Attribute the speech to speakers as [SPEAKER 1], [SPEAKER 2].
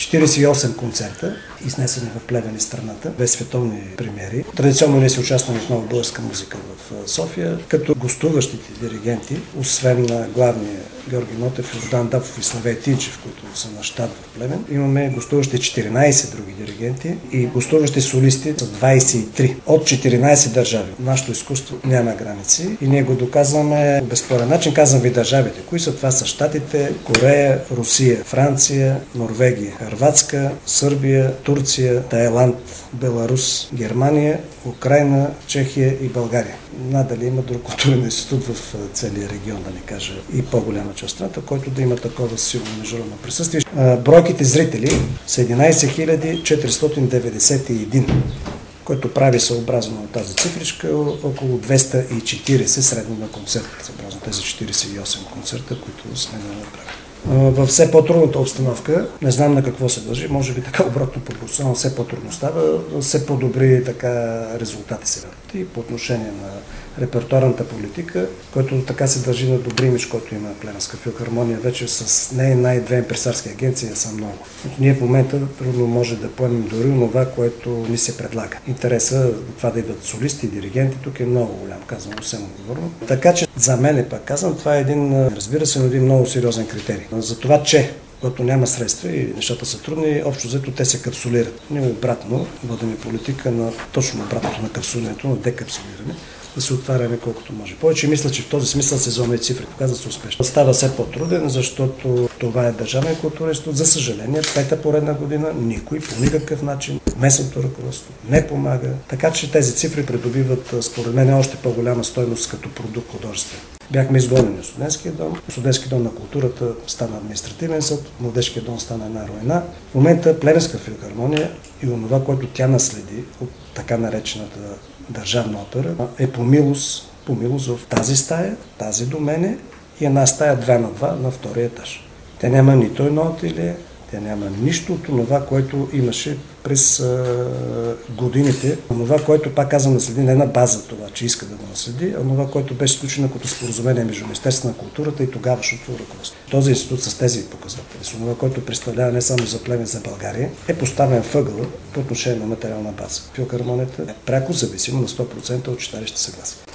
[SPEAKER 1] 48 концерта, изнесени в Плевен и страната, без световни премиери. Традиционно ние си участваме в нова българска музика в София, като гостуващите диригенти, освен на главния Георги Нотев, Йордан Дапов и Славей Тинчев, които са на щат в Плевен, имаме гостуващи 14 други диригенти и гостуващи солисти са 23 от 14 държави. Нашето изкуство няма граници и ние го доказваме безспорен начин. Казвам ви държавите. Кои са това? Са щатите, Корея, Русия, Франция, Норвегия, Хърватска, Сърбия, Турция, Тайланд, Беларус, Германия, Украйна, Чехия и България. Надали има друг културен институт в целия регион, да не кажа, и по-голяма част от страната, който да има такова силно международно присъствие. Бройките зрители са 11 491, който прави съобразно тази цифричка около 240 средно на концерт, съобразно тези 48 концерта, които сме направили. Във все по-трудната обстановка, не знам на какво се дължи, може би така обратно пропорционално, все по-трудно става, все по-добри така резултати се върват. И по отношение на репертуарната политика, който така се държи на добри имидж, който има Плевенска филхармония, вече с не най-две импресарски агенции са много. Ние в момента трудно може да поемем дори това, което ни се предлага. Интереса това да идват солисти и диригенти тук е много голям, казвам съвсем отговорно. Така че за мен, пак казвам, това е разбира се, един много сериозен критерий. За това, че когато няма средства и нещата са трудни, общо взето те се капсулират. Ние обратно водим политика на точно обратното на капсулирането, на декапсулиране, да се отваряме колкото може. Повече мисля, че в този смисъл сезонните цифри показват се успешно. Става все по-труден, защото това е държавен културен институт. За съжаление, пета поредна година никой по никакъв начин, местното ръководство не помага. Така че тези цифри придобиват, според мен, още по-голяма стойност като продукт художествен. Бяхме изгонени от Студентския дом. Студентския дом на културата стана административен съд, Младежкия дом стана една руина. В момента Плевенска филхармония и онова, което тя наследи от така наречената държавна опера, е по милост в тази стая, тази до мене и една стая 2 на 2 на втория етаж. Тя няма нито едно ателие, тя няма нищо от това, което имаше през годините. Това, което, пак казвам, наследи не на база това, че иска да го наследи, а това, което беше сключено като споразумение между Министерството на културата и тогавашното ръководство. Този институт с тези показатели, с това, което представлява не само за Плевен, за България, е поставен въгъл по отношение на материална база. Филхармонията е пряко зависима на 100% от читалищните съгласия.